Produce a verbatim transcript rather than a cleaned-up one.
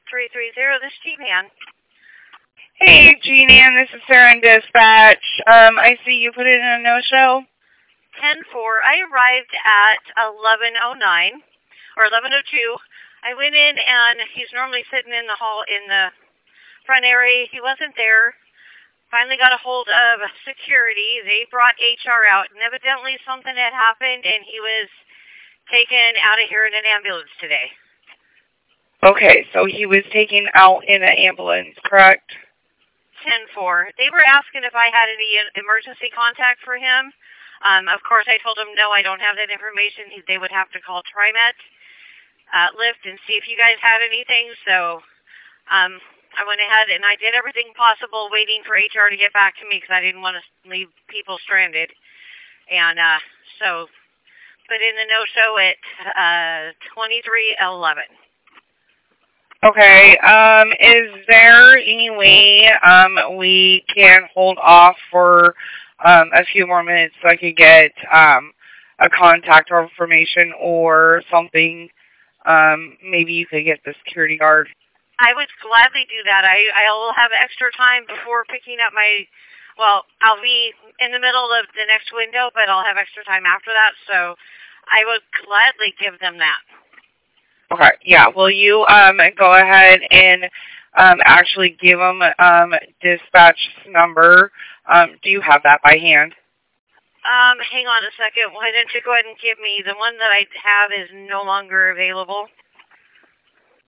three three zero, this is G-Man. Hey, G-Man, this is Sarah in Dispatch. Um, I see you put in a no-show. ten four. I arrived at eleven oh nine, or eleven oh two. I went in, and he's normally sitting in the hall in the front area. He wasn't there. Finally got a hold of security. They brought H R out, and evidently something had happened, and he was taken out of here in an ambulance today. Okay, so he was taken out in an ambulance, correct? ten four. They were asking if I had any emergency contact for him. Um, of course, I told them, no, I don't have that information. They would have to call TriMet uh, Lift and see if you guys had anything. So um, I went ahead and I did everything possible waiting for H R to get back to me because I didn't want to leave people stranded. And uh, so put in the no-show at uh, twenty-three eleven. Okay, um, is there any way um, we can hold off for um, a few more minutes so I could get um, a contact or information or something? Um, maybe you could get the security guard. I would gladly do that. I, I'll have extra time before picking up my, well, I'll be in the middle of the next window, but I'll have extra time after that, so I would gladly give them that. Okay, yeah, will you um, go ahead and um, actually give them um, dispatch number? Um, do you have that by hand? Um, hang on a second. Why don't you go ahead and give me, the one that I have is no longer available.